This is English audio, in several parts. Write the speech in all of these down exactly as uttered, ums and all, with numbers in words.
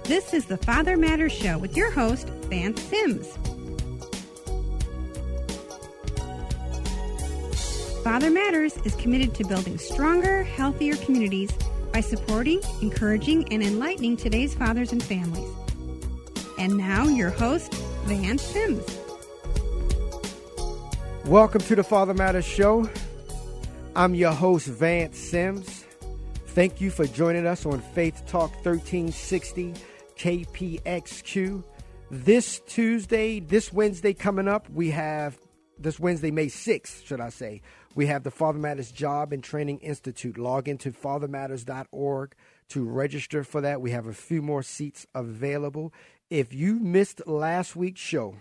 This is the Father Matters Show with your host, Vance Sims. Father Matters is committed to building stronger, healthier communities by supporting, encouraging, and enlightening today's fathers and families. And now, your host, Vance Sims. Welcome to the Father Matters Show. I'm your host, Vance Sims. Thank you for joining us on Faith Talk thirteen sixty K P X Q. This Tuesday, this Wednesday coming up, we have, this Wednesday, May sixth, should I say, we have the Father Matters Job and Training Institute. Log into father matters dot org to register for that. We have a few more seats available. If you missed last week's show,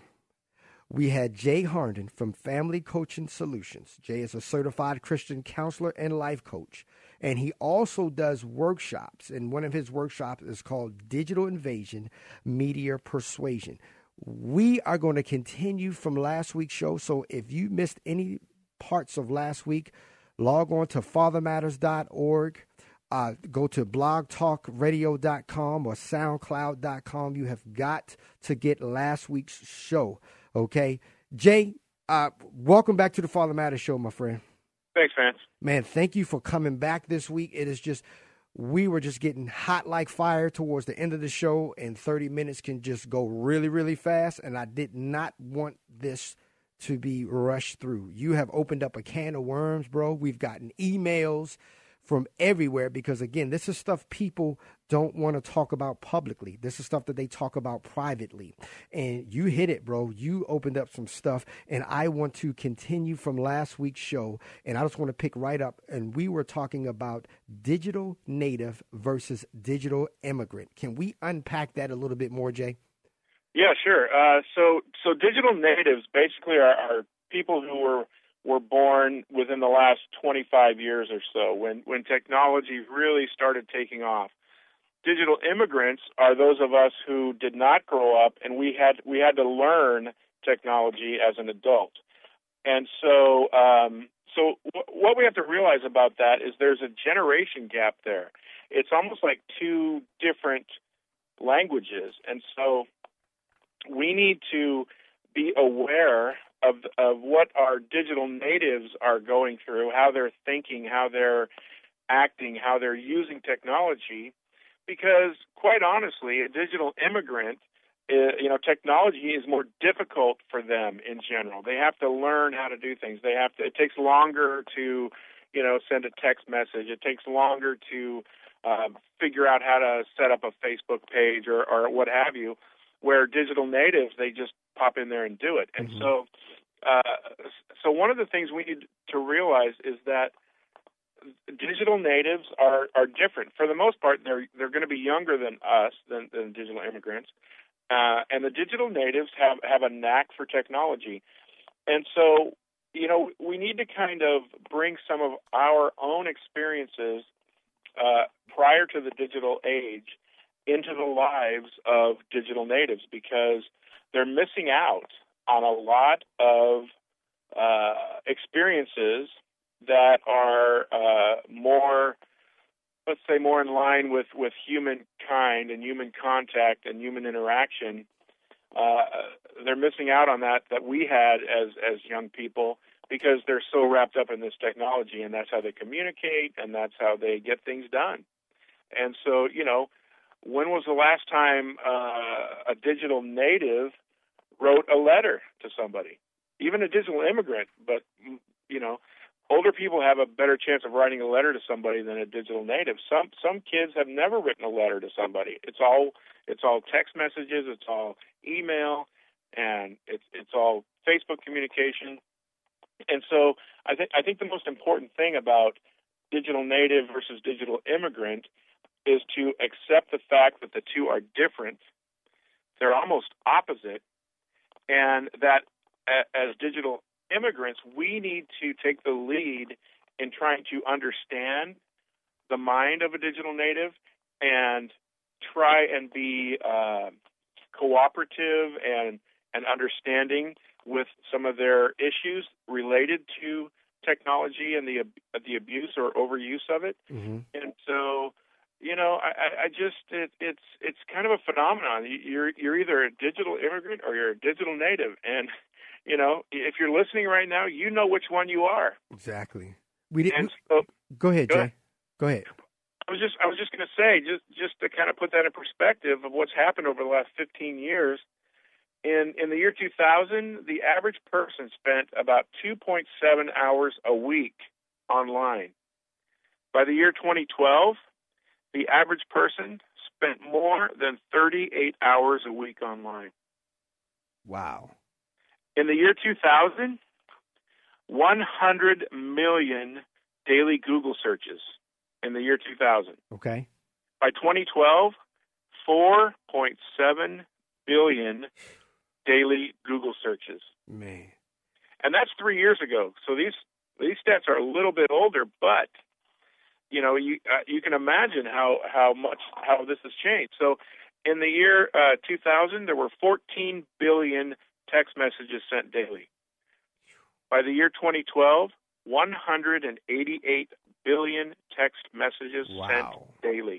we had Jay Harnden from Family Coaching Solutions. Jay is a certified Christian counselor and life coach, and he also does workshops, and one of his workshops is called Digital Invasion, Media Persuasion. We are going to continue from last week's show, so if you missed any parts of last week, log on to father matters dot org. Uh, go to blog talk radio dot com or soundcloud dot com. You have got to get last week's show. Okay, Jay, uh, welcome back to the Father Matters Show, my friend. Thanks, Vance. Man, thank you for coming back this week. It is just, we were just getting hot like fire towards the end of the show, and thirty minutes can just go really, really fast, and I did not want this to be rushed through. You have opened up a can of worms, bro. We've gotten emails from everywhere because, again, this is stuff people don't want to talk about publicly. This is stuff that they talk about privately. And you hit it, bro. You opened up some stuff, and I want to continue from last week's show, and I just want to pick right up. And we were talking about digital native versus digital immigrant. Can we unpack that a little bit more, Jay? Yeah, sure. Uh, so, so digital natives basically are, are people who were were born within the last twenty-five years or so, when, when technology really started taking off. Digital immigrants are those of us who did not grow up, and we had we had to learn technology as an adult. And so, um, so w- what we have to realize about that is there's a generation gap there. It's almost like two different languages, and so we need to be aware of of what our digital natives are going through, how they're thinking, how they're acting, how they're using technology, because quite honestly, a digital immigrant, uh, you know, technology is more difficult for them in general. They have to learn how to do things. They have to. It takes longer to, you know, send a text message. It takes longer to uh, figure out how to set up a Facebook page or, or what have you. Where digital natives, they just pop in there and do it. And mm-hmm. so uh, so one of the things we need to realize is that digital natives are, are different. For the most part, they're they're going to be younger than us, than, than digital immigrants. Uh, and the digital natives have, have a knack for technology. And so, you know, we need to kind of bring some of our own experiences uh, prior to the digital age into the lives of digital natives, because they're missing out on a lot of uh, experiences that are uh, more, let's say, more in line with, with humankind and human contact and human interaction. Uh, they're missing out on that that we had as, as young people, because they're so wrapped up in this technology, and that's how they communicate, and that's how they get things done. And so, you know, when was the last time uh, a digital native wrote a letter to somebody? Even a digital immigrant, but, you know, older people have a better chance of writing a letter to somebody than a digital native. Some some kids have never written a letter to somebody. It's all it's all text messages, it's all email, and it's it's all Facebook communication. And so I think I think the most important thing about digital native versus digital immigrant is to accept the fact that the two are different. They're almost opposite, and that as digital immigrants, we need to take the lead in trying to understand the mind of a digital native and try and be uh, cooperative and, and understanding with some of their issues related to technology and the the abuse or overuse of it. Mm-hmm. And so, you know, I, I just it, it's it's kind of a phenomenon. You're you're either a digital immigrant or you're a digital native, and you know, if you're listening right now, you know which one you are. Exactly. We didn't. So, go ahead, go Jay. ahead. Go ahead. I was just I was just going to say, just just to kind of put that in perspective of what's happened over the last fifteen years. In in the year two thousand, the average person spent about two point seven hours a week online. By the year twenty twelve, the average person spent more than thirty-eight hours a week online. Wow. In the year two thousand, one hundred million daily Google searches in the year two thousand. Okay. By twenty twelve, four point seven billion daily Google searches. Man. And that's three years ago. So these these stats are a little bit older, but you know, you uh, you can imagine how, how much how this has changed. So in the year uh, two thousand, there were fourteen billion text messages sent daily. By the year twenty twelve, one hundred eighty-eight billion text messages wow. sent daily.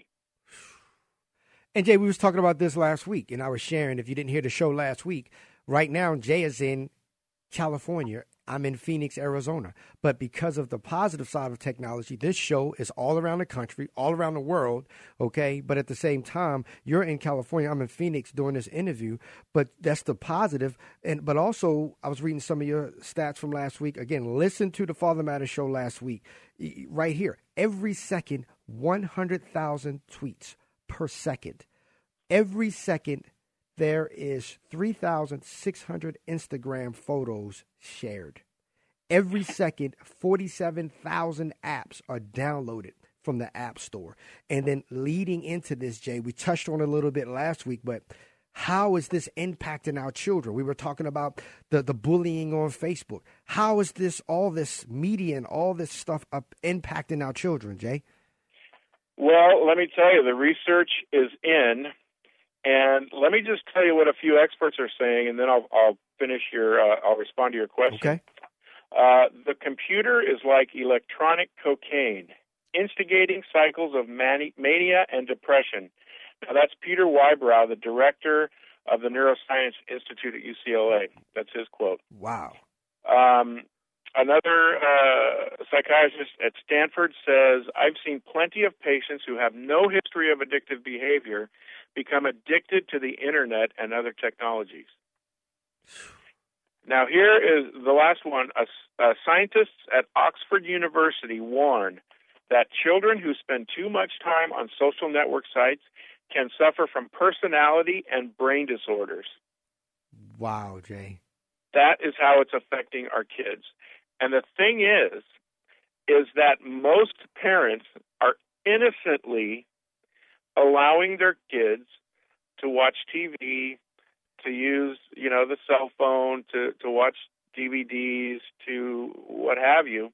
And Jay, we was talking about this last week, and I was sharing, if you didn't hear the show last week, right now Jay is in California. I'm in Phoenix, Arizona. But because of the positive side of technology, this show is all around the country, all around the world, okay? But at the same time, you're in California, I'm in Phoenix doing this interview, but that's the positive. And but also, I was reading some of your stats from last week. Again, listen to the Father Matters show last week. Right here, every second, one hundred thousand tweets per second. Every second, there is three thousand six hundred Instagram photos shared. Every second, forty-seven thousand apps are downloaded from the App Store. And then leading into this, Jay, we touched on it a little bit last week, but how is this impacting our children? We were talking about the, the bullying on Facebook. How is this, all this media and all this stuff up impacting our children, Jay? Well, let me tell you, the research is in. And let me just tell you what a few experts are saying, and then I'll, I'll finish your, uh, I'll respond to your question. Okay. Uh, the computer is like electronic cocaine, instigating cycles of mani- mania and depression. Now, that's Peter Wybrow, the director of the Neuroscience Institute at U C L A. That's his quote. Wow. Um, another uh, psychiatrist at Stanford says, I've seen plenty of patients who have no history of addictive behavior become addicted to the internet and other technologies. Now, here is the last one. Uh, uh, scientists at Oxford University warn that children who spend too much time on social network sites can suffer from personality and brain disorders. Wow, Jay. That is how it's affecting our kids. And the thing is, is that most parents are innocently allowing their kids to watch T V, to use, you know, the cell phone, to, to watch D V Ds, to what have you,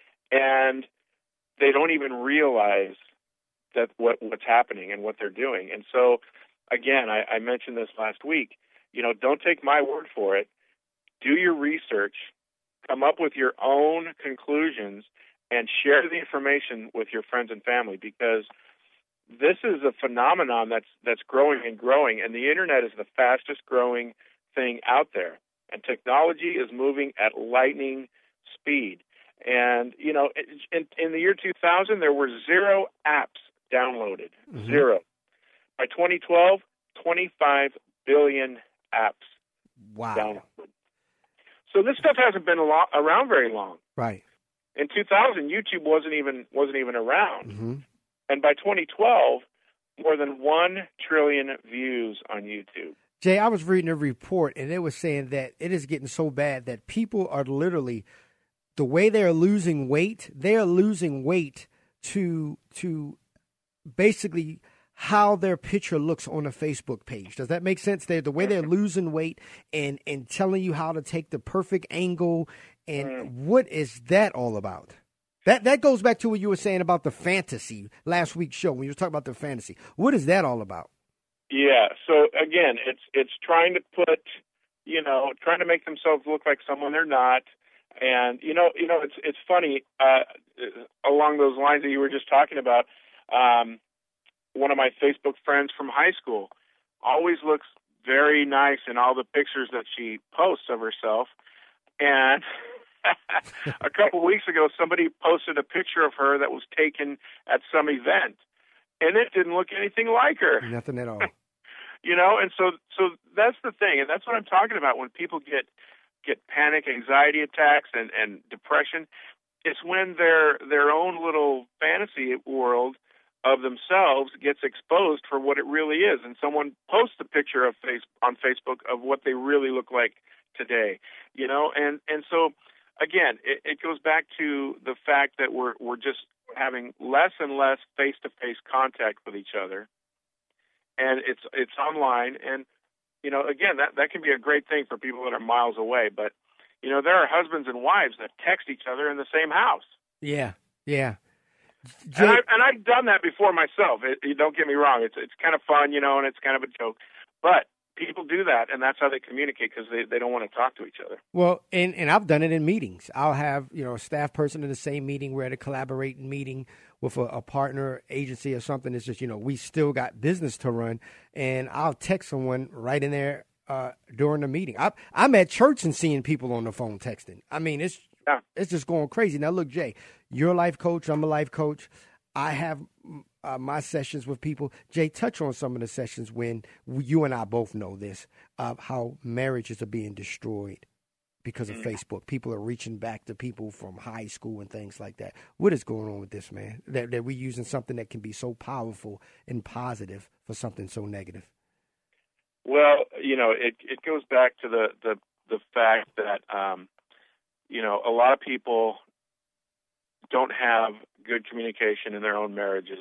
and they don't even realize that what what's happening and what they're doing. And so, again, I, I mentioned this last week, you know, don't take my word for it. Do your research, come up with your own conclusions, and share the information with your friends and family, because this is a phenomenon that's that's growing and growing, and the internet is the fastest growing thing out there. And technology is moving at lightning speed. And, you know, in, in the year two thousand, there were zero apps downloaded, mm-hmm. zero. By twenty twelve, twenty-five billion apps wow. downloaded. So this stuff hasn't been a lot, around very long. Right. In two thousand, YouTube wasn't even wasn't even around. Mm-hmm. And by twenty twelve, more than one trillion views on YouTube. Jay, I was reading a report, and it was saying that it is getting so bad that people are literally, the way they're losing weight, they're losing weight to to basically how their picture looks on a Facebook page. Does that make sense? They're, the way they're losing weight and, and telling you how to take the perfect angle. And mm. what is that all about? That that goes back to what you were saying about the fantasy last week's show when you were talking about the fantasy. What is that all about? Yeah. So again, it's it's trying to put, you know, trying to make themselves look like someone they're not. And you know, you know, it's it's funny uh, along those lines that you were just talking about. Um, one of my Facebook friends from high school always looks very nice in all the pictures that she posts of herself. And a couple weeks ago, somebody posted a picture of her that was taken at some event, and it didn't look anything like her. Nothing at all. You know, and so so that's the thing, and that's what I'm talking about when people get get panic, anxiety attacks, and, and depression. It's when their their own little fantasy world of themselves gets exposed for what it really is, and someone posts a picture of face on Facebook of what they really look like today. You know, and and so again, it, it goes back to the fact that we're we're just having less and less face-to-face contact with each other, and it's it's online. And you know, again, that that can be a great thing for people that are miles away. But you know, there are husbands and wives that text each other in the same house. Yeah, yeah. Jay- and, I, and I've done that before myself. It, you don't get me wrong; it's it's kind of fun, you know, and it's kind of a joke. But people do that, and that's how they communicate because they, they don't want to talk to each other. Well, and, and I've done it in meetings. I'll have, you know, a staff person in the same meeting. We're at a collaborating meeting with a, a partner agency or something. It's just, you know, we still got business to run, and I'll text someone right in there uh, during the meeting. I, I'm at church and seeing people on the phone texting. I mean, it's yeah. it's just going crazy. Now, look, Jay, you're a life coach. I'm a life coach. I have uh, my sessions with people. Jay, touch on some of the sessions when you and I both know this, of how marriages are being destroyed because of mm. Facebook. People are reaching back to people from high school and things like that. What is going on with this, man? That, that we're using something that can be so powerful and positive for something so negative. Well, you know, it it goes back to the, the, the fact that, um, you know, a lot of people don't have good communication in their own marriages.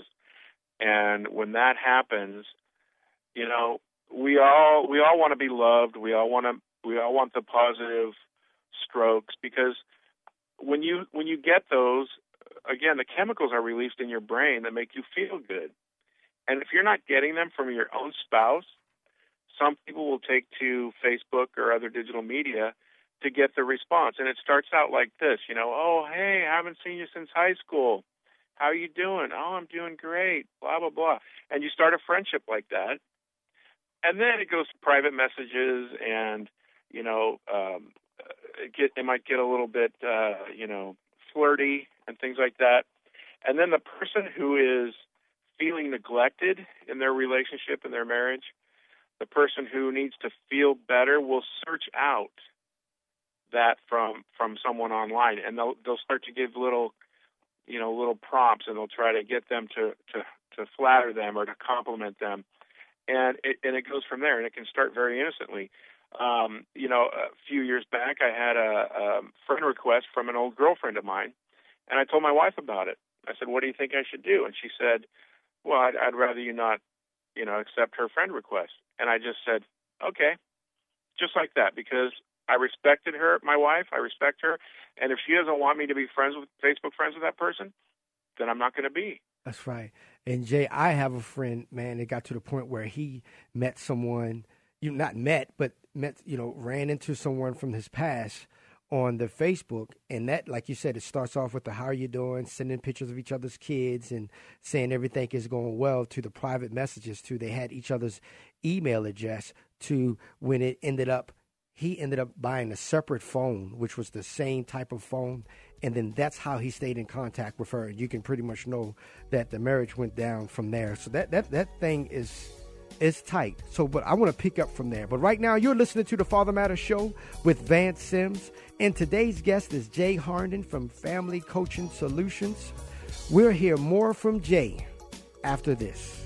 And when that happens, you know, we all we all want to be loved. We all want to we all want the positive strokes, because when you when you get those, again, the chemicals are released in your brain that make you feel good. And if you're not getting them from your own spouse, some people will take to Facebook or other digital media to get the response. And it starts out like this, you know, oh, hey, I haven't seen you since high school. How are you doing? Oh, I'm doing great, blah, blah, blah. And you start a friendship like that. And then it goes to private messages and, you know, um, it, get, it might get a little bit, uh, you know, flirty and things like that. And then the person who is feeling neglected in their relationship, in their marriage, the person who needs to feel better will search out that from from someone online, and they'll they'll start to give little, you know, little prompts, and they'll try to get them to to, to flatter them or to compliment them, and it and it goes from there, and it can start very innocently. Um, you know, a few years back, I had a, a friend request from an old girlfriend of mine, and I told my wife about it. I said, "What do you think I should do?" And she said, "Well, I'd, I'd rather you not, you know, accept her friend request." And I just said, "Okay," just like that, because I respected her, my wife. I respect her, and if she doesn't want me to be friends with Facebook friends with that person, then I'm not going to be. That's right. And Jay, I have a friend, man. It got to the point where he met someone, you not met, but met, you know, ran into someone from his past on the Facebook, and that, like you said, it starts off with the "how are you doing," sending pictures of each other's kids and saying everything is going well, to the private messages, to they had each other's email address, to when it ended up, he ended up buying a separate phone, which was the same type of phone, and then that's how he stayed in contact with her. And you can pretty much know that the marriage went down from there. So that that, that thing is is tight. So, but I want to pick up from there. But right now, you're listening to the Father Matters Show with Vance Sims, and today's guest is Jay Harnden from Family Coaching Solutions. We'll hear more from Jay after this.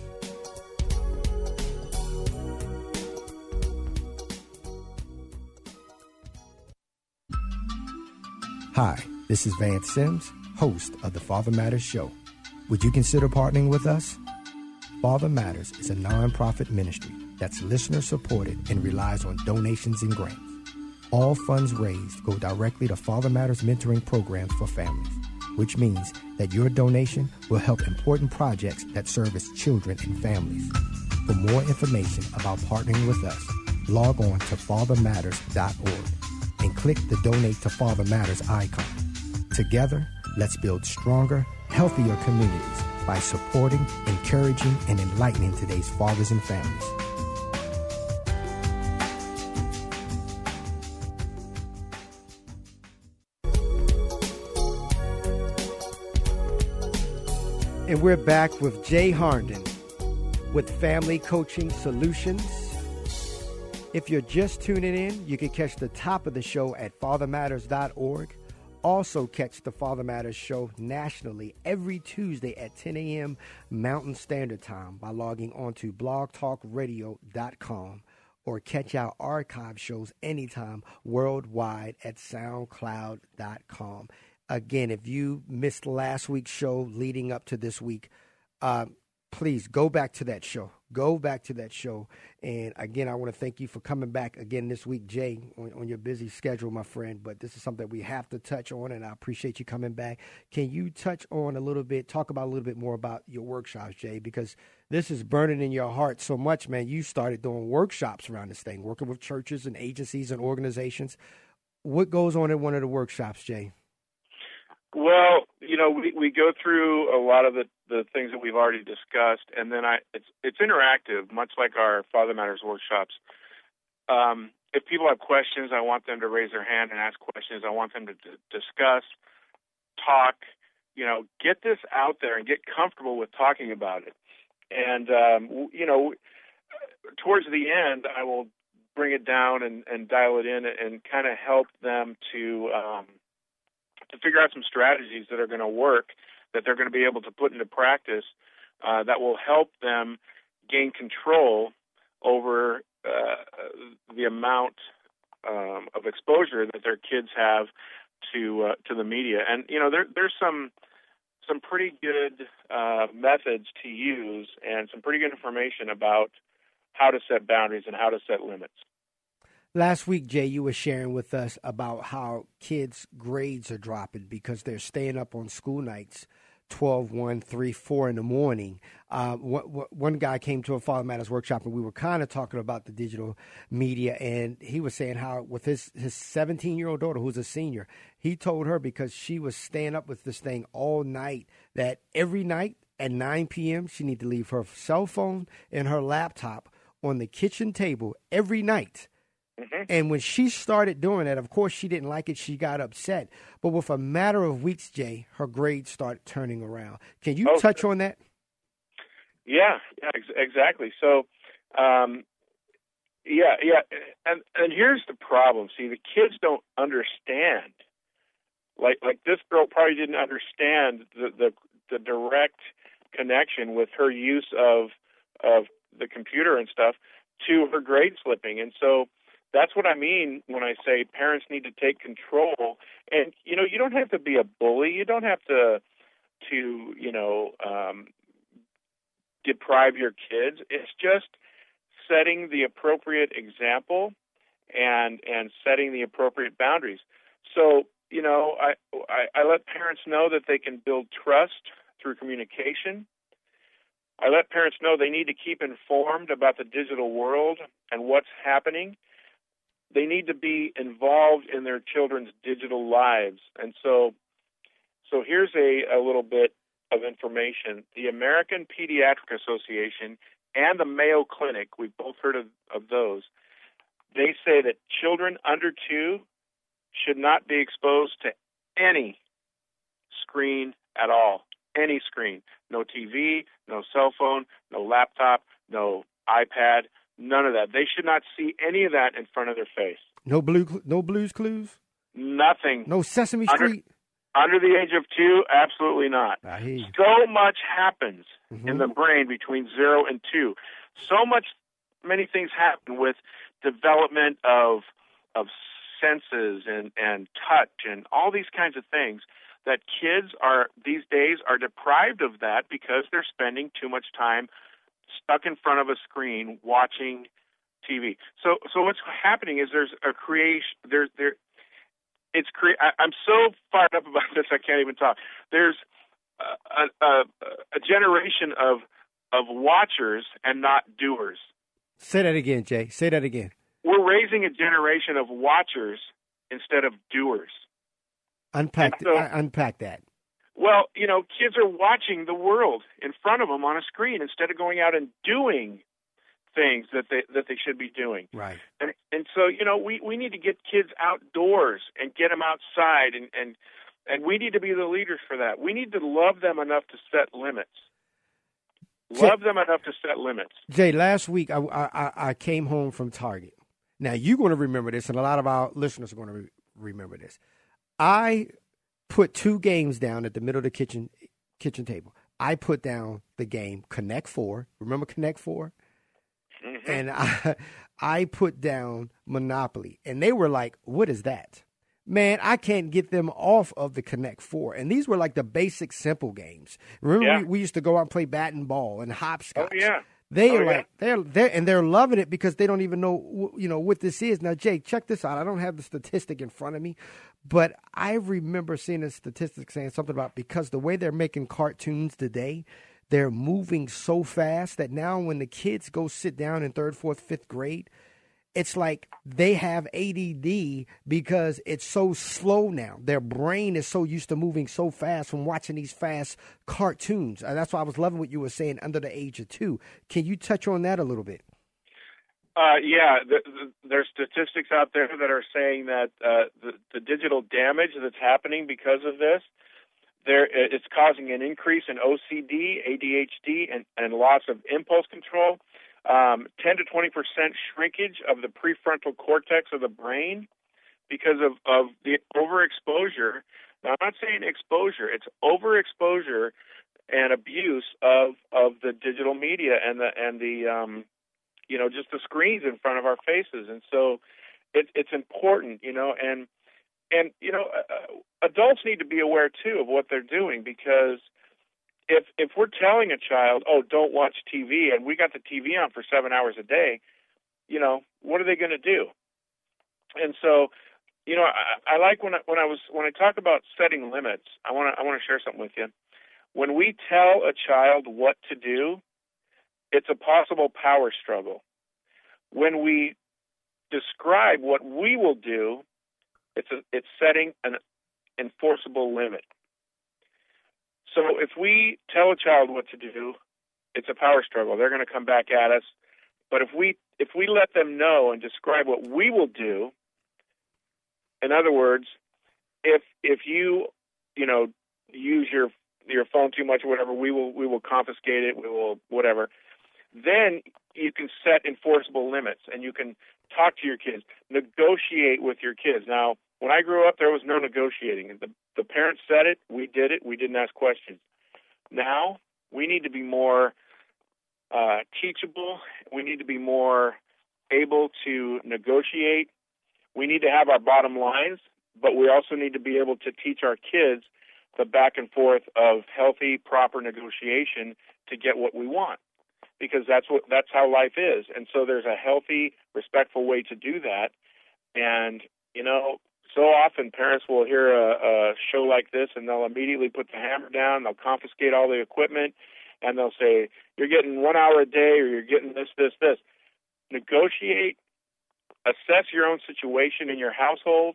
Hi, this is Vance Sims, host of the Father Matters Show. Would you consider partnering with us? Father Matters is a nonprofit ministry that's listener-supported and relies on donations and grants. All funds raised go directly to Father Matters mentoring programs for families, which means that your donation will help important projects that service children and families. For more information about partnering with us, log on to father matters dot org. and click the Donate to Father Matters icon. Together, let's build stronger, healthier communities by supporting, encouraging, and enlightening today's fathers and families. And we're back with Jay Harnden with Family Coaching Solutions. If you're just tuning in, you can catch the top of the show at father matters dot org. Also catch the Father Matters show nationally every Tuesday at ten a.m. Mountain Standard Time by logging on to blog talk radio dot com, or catch our archive shows anytime worldwide at soundcloud dot com. Again, if you missed last week's show leading up to this week, uh, please go back to that show. Go back to that show. And again, I want to thank you for coming back again this week, Jay, on, on your busy schedule, my friend. But this is something we have to touch on, and I appreciate you coming back. Can you touch on a little bit, talk about a little bit more about your workshops, Jay? Because this is burning in your heart so much, man. You started doing workshops around this thing, working with churches and agencies and organizations. What goes on at one of the workshops, Jay? Well, you know, we, we go through a lot of the, the things that we've already discussed, and then I it's it's interactive, much like our Father Matters workshops. Um, if people have questions, I want them to raise their hand and ask questions. I want them to d- discuss, talk, you know, get this out there and get comfortable with talking about it. And, um, you know, towards the end, I will bring it down and, and dial it in and kind of help them to um, to figure out some strategies that are going to work, that they're going to be able to put into practice, uh, that will help them gain control over uh, the amount um, of exposure that their kids have to uh, to the media. And you know, there, there's some some pretty good uh, methods to use and some pretty good information about how to set boundaries and how to set limits. Last week, Jay, you were sharing with us about how kids' grades are dropping because they're staying up on school nights twelve, one, three, four in the morning. Uh, one, one guy came to a Father Matters workshop, and we were kind of talking about the digital media, and he was saying how with his, his seventeen-year-old daughter, who's a senior, he told her because she was staying up with this thing all night that every night at nine p.m. she need to leave her cell phone and her laptop on the kitchen table every night. Mm-hmm. And when she started doing that, of course, she didn't like it. She got upset. But with a matter of weeks, Jay, her grades started turning around. Can you oh, touch on that? Yeah, yeah, ex- exactly. So, um, yeah, yeah. And, and here's the problem. See, the kids don't understand. Like, like this girl probably didn't understand the, the, the direct connection with her use of, of the computer and stuff to her grade slipping. And so, that's what I mean when I say parents need to take control. And, you know, you don't have to be a bully. You don't have to, to you know, um, deprive your kids. It's just setting the appropriate example and and setting the appropriate boundaries. So, you know, I, I, I let parents know that they can build trust through communication. I let parents know they need to keep informed about the digital world and what's happening. They need to be involved in their children's digital lives. And so so here's a, a little bit of information. The American Pediatric Association and the Mayo Clinic, we've both heard of, of those, they say that children under two should not be exposed to any screen at all, any screen. No T V, no cell phone, no laptop, no iPad, none of that. They should not see any of that in front of their face. No blue, no Blue's Clues? Nothing. No Sesame under, Street? Under the age of two, absolutely not. I hear you. So much happens mm-hmm. in the brain between zero and two. So much, many things happen with development of of senses and, and touch and all these kinds of things that kids are, these days, are deprived of that because they're spending too much time stuck in front of a screen watching T V. So, so what's happening is there's a creation. There's there. It's cre- I, I'm so fired up about this I can't even talk. There's a, a, a generation of of watchers and not doers. Say that again, Jay. Say that again. We're raising a generation of watchers instead of doers. Unpack. So, uh, unpack that. Well, you know, kids are watching the world in front of them on a screen instead of going out and doing things that they that they should be doing. Right. And and so, you know, we, we need to get kids outdoors and get them outside, and, and and we need to be the leaders for that. We need to love them enough to set limits. Love Jay, them enough to set limits. Jay, last week I, I, I came home from Target. Now, you're going to remember this, and a lot of our listeners are going to re- remember this. I put two games down at the middle of the kitchen kitchen table. I put down the game Connect Four. Remember Connect Four? Mm-hmm. And I, I put down Monopoly. And they were like, what is that? Man, I can't get them off of the Connect Four. And these were like the basic simple games. Remember yeah. we, we used to go out and play bat and ball and hopscotch. Oh, yeah. They are oh, like yeah. they're they're and they're loving it because they don't even know you know what this is. Now, Jay, check this out. I don't have the statistic in front of me, but I remember seeing a statistic saying something about because the way they're making cartoons today, they're moving so fast that now when the kids go sit down in third, fourth, fifth grade, it's like they have A D D because it's so slow now. Their brain is so used to moving so fast from watching these fast cartoons. And that's why I was loving what you were saying, under the age of two. Can you touch on that a little bit? Uh, yeah, the, the, there's statistics out there that are saying that uh, the, the digital damage that's happening because of this, there it's causing an increase in O C D, A D H D, and, and loss of impulse control. Um, ten to twenty percent shrinkage of the prefrontal cortex of the brain because of, of the overexposure. Now, I'm not saying exposure; it's overexposure and abuse of, of the digital media and the and the um, you know just the screens in front of our faces. And so, it, it's important, you know, and and you know, uh, adults need to be aware too of what they're doing, because If if we're telling a child, oh, don't watch T V, and we got the T V on for seven hours a day, you know, what are they going to do? And so, you know, I, I like when I, when I was when I talk about setting limits. I want to I want to share something with you. When we tell a child what to do, it's a possible power struggle. When we describe what we will do, it's a, it's setting an enforceable limit. So if we tell a child what to do, it's a power struggle. They're going to come back at us. But if we if we let them know and describe what we will do, in other words, if if you you know use your your phone too much or whatever, we will we will confiscate it. We will whatever. Then you can set enforceable limits, and you can talk to your kids, negotiate with your kids. Now, when I grew up, there was no negotiating. The, the parents said it, we did it, we didn't ask questions. Now, we need to be more uh, teachable. We need to be more able to negotiate. We need to have our bottom lines, but we also need to be able to teach our kids the back and forth of healthy, proper negotiation to get what we want, because that's what that's how life is. And so there's a healthy, respectful way to do that. And, you know, so often parents will hear a, a show like this and they'll immediately put the hammer down, they'll confiscate all the equipment, and they'll say, you're getting one hour a day or you're getting this, this, this. Negotiate, assess your own situation in your household,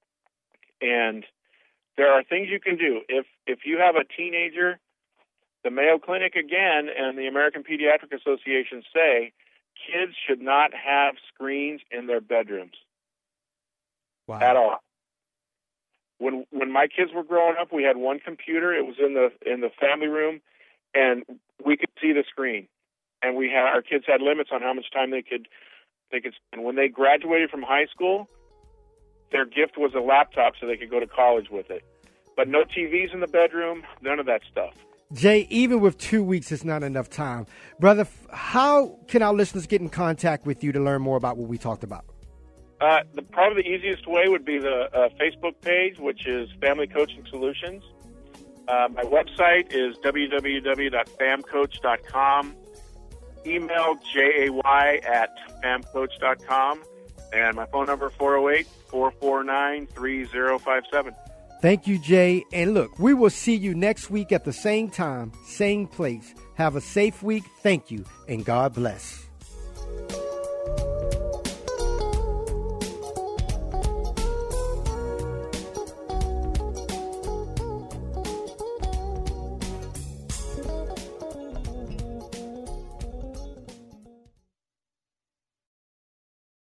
and there are things you can do. If if you have a teenager, the Mayo Clinic again and the American Pediatric Association say kids should not have screens in their bedrooms. Wow. At all. When when my kids were growing up, we had one computer. It was in the in the family room, and we could see the screen. And we had our kids had limits on how much time they could they could spend. When they graduated from high school, their gift was a laptop so they could go to college with it. But no T Vs in the bedroom, none of that stuff. Jay, even with two weeks, it's not enough time. Brother, how can our listeners get in contact with you to learn more about what we talked about? Uh, the, probably the easiest way would be the uh, Facebook page, which is Family Coaching Solutions. Uh, my website is w w w dot fam coach dot com. Email jay at fam coach dot com. And my phone number, four oh eight, four four nine, three oh five seven. Thank you, Jay. And look, we will see you next week at the same time, same place. Have a safe week. Thank you, and God bless.